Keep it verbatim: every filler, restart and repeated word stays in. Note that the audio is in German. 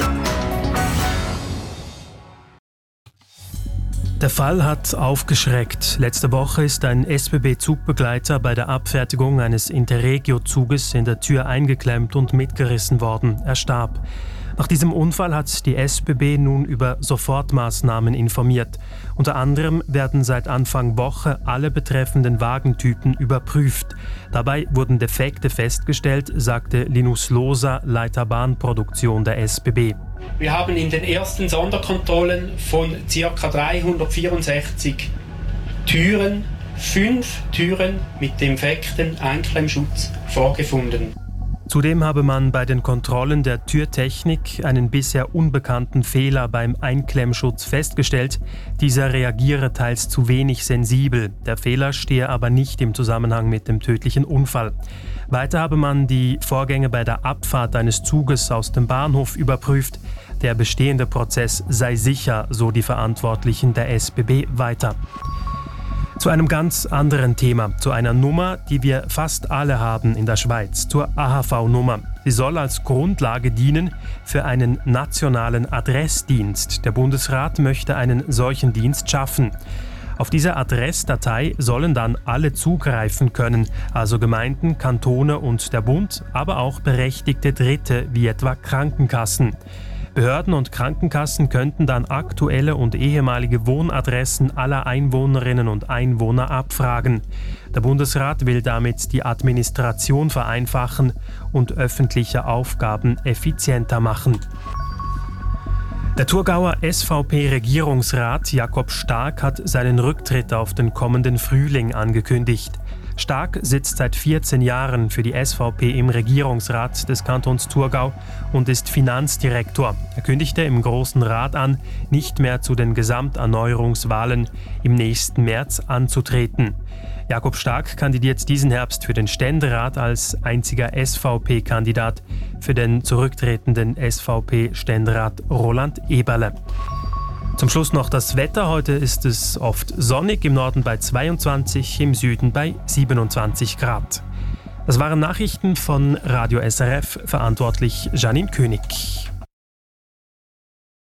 Der Fall hat aufgeschreckt. Letzte Woche ist ein S B B-Zugbegleiter bei der Abfertigung eines Interregio-Zuges in der Tür eingeklemmt und mitgerissen worden. Er starb. Nach diesem Unfall hat die S B B nun über Sofortmaßnahmen informiert. Unter anderem werden seit Anfang Woche alle betreffenden Wagentypen überprüft. Dabei wurden Defekte festgestellt, sagte Linus Loser, Leiter Bahnproduktion der S B B. Wir haben in den ersten Sonderkontrollen von ca. dreihundertvierundsechzig Türen fünf Türen mit defektem Einklemmschutz vorgefunden. Zudem habe man bei den Kontrollen der Türtechnik einen bisher unbekannten Fehler beim Einklemmschutz festgestellt. Dieser reagiere teils zu wenig sensibel. Der Fehler stehe aber nicht im Zusammenhang mit dem tödlichen Unfall. Weiter habe man die Vorgänge bei der Abfahrt eines Zuges aus dem Bahnhof überprüft. Der bestehende Prozess sei sicher, so die Verantwortlichen der S B B weiter. Zu einem ganz anderen Thema, zu einer Nummer, die wir fast alle haben in der Schweiz, zur A H V-Nummer. Sie soll als Grundlage dienen für einen nationalen Adressdienst. Der Bundesrat möchte einen solchen Dienst schaffen. Auf diese Adressdatei sollen dann alle zugreifen können, also Gemeinden, Kantone und der Bund, aber auch berechtigte Dritte wie etwa Krankenkassen. Behörden und Krankenkassen könnten dann aktuelle und ehemalige Wohnadressen aller Einwohnerinnen und Einwohner abfragen. Der Bundesrat will damit die Administration vereinfachen und öffentliche Aufgaben effizienter machen. Der Thurgauer S V P-Regierungsrat Jakob Stark hat seinen Rücktritt auf den kommenden Frühling angekündigt. Stark sitzt seit vierzehn Jahren für die S V P im Regierungsrat des Kantons Thurgau und ist Finanzdirektor. Er kündigte im Grossen Rat an, nicht mehr zu den Gesamterneuerungswahlen im nächsten März anzutreten. Jakob Stark kandidiert diesen Herbst für den Ständerat als einziger S V P-Kandidat für den zurücktretenden S V P-Ständerat Roland Eberle. Zum Schluss noch das Wetter. Heute ist es oft sonnig, im Norden bei zweiundzwanzig, im Süden bei siebenundzwanzig Grad. Das waren Nachrichten von Radio S R F, verantwortlich Janine König.